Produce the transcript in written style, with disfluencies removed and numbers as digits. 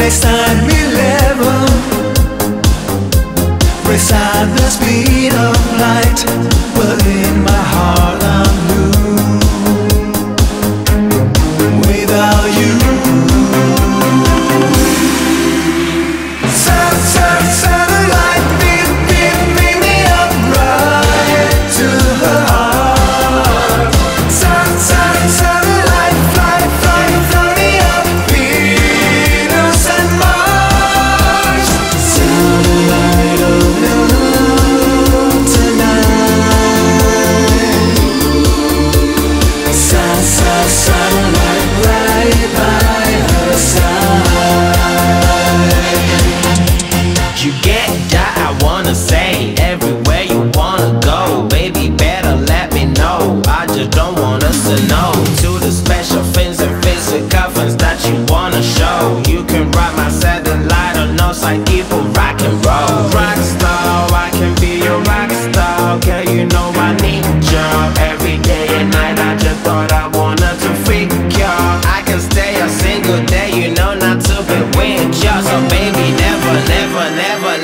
FaceTime 11, race at the speed of light, but in my heart I'm blue without you. Satellite, beam me up right to her heart. Satellite, fly me up Venus and Mars. Satellite of love tonight. Satellite right by her side. You get that I wanna say everywhere you wanna go. Baby, better let me know. I just don't want us to know. To the special things and physical things that you wanna show. You can ride my satellite on no side, people rock and roll. Rock star, I can be your rock star. Okay, you know I need you every day and night. I just thought I wanted to freak you. I can stay a single day, you know, not to be with you. So baby, never, never, never